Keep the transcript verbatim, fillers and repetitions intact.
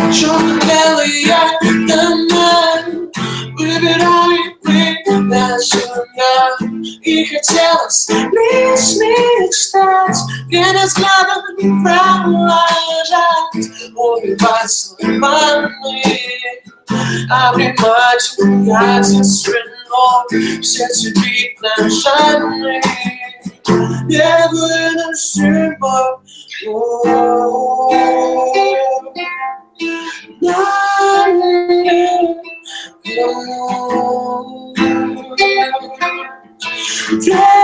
초콜릿이야 난 выбирай ты дальше и хотелось лишь мечтать, время взглядов провожать, убивать словами, обнимать объятия свиной, все теперь нажаны, невыносимо. Yeah.